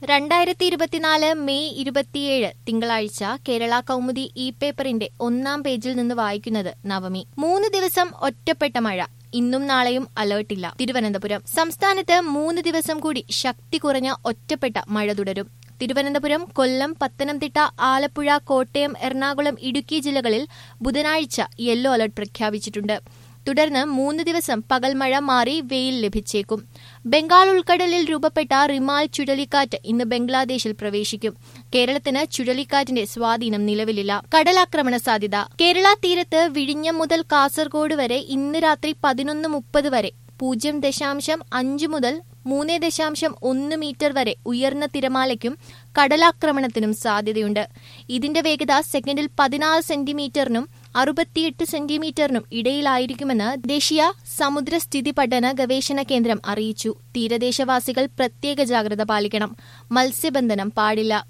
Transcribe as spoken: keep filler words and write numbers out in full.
രണ്ടായിരത്തി ഇരുപത്തിനാല് മെയ് ഇരുപത്തിയേഴ് തിങ്കളാഴ്ച കേരള കൗമുദി ഇ പേപ്പറിന്റെ ഒന്നാം പേജിൽ നിന്ന് വായിക്കുന്നത് നവമി. മൂന്ന് ദിവസം ഒറ്റപ്പെട്ട മഴ, ഇന്നും നാളെയും അലേർട്ടില്ല. തിരുവനന്തപുരം. സംസ്ഥാനത്ത് മൂന്ന് ദിവസം കൂടി ശക്തി കുറഞ്ഞ ഒറ്റപ്പെട്ട മഴ തുടരും. തിരുവനന്തപുരം, കൊല്ലം, പത്തനംതിട്ട, ആലപ്പുഴ, കോട്ടയം, എറണാകുളം, ഇടുക്കി ജില്ലകളിൽ ബുധനാഴ്ച യെല്ലോ അലർട്ട് പ്രഖ്യാപിച്ചിട്ടുണ്ട്. തുടർന്ന് മൂന്ന് ദിവസം പകൽ മഴ മാറി വെയിൽ ലഭിച്ചേക്കും. ബംഗാൾ ഉൾക്കടലിൽ രൂപപ്പെട്ട റിമാൽ ചുഴലിക്കാറ്റ് ഇന്ന് ബംഗ്ലാദേശിൽ പ്രവേശിക്കും. കേരളത്തിന് ചുഴലിക്കാറ്റിന്റെ സ്വാധീനം നിലവിലില്ല. കടലാക്രമണ സാധ്യത. കേരള തീരത്ത് വിഴിഞ്ഞം മുതൽ കാസർഗോഡ് വരെ ഇന്ന് രാത്രി പതിനൊന്ന് മുപ്പത് വരെ പൂജ്യം ദശാംശം അഞ്ച് മുതൽ മൂന്ന് ദശാംശം ഒന്ന് മീറ്റർ വരെ ഉയർന്ന തിരമാലയ്ക്കും കടലാക്രമണത്തിനും സാധ്യതയുണ്ട്. ഇതിന്റെ വേഗത സെക്കൻഡിൽ പതിനാറ് സെന്റിമീറ്ററിനും അറുപത്തിയെട്ട് സെന്റിമീറ്ററിനും ഇടയിലായിരിക്കുമെന്ന് ദേശീയ സമുദ്രസ്ഥിതി പഠന ഗവേഷണ കേന്ദ്രം അറിയിച്ചു. തീരദേശവാസികൾ പ്രത്യേക ജാഗ്രത പാലിക്കണം. മത്സ്യബന്ധനം പാടില്ല.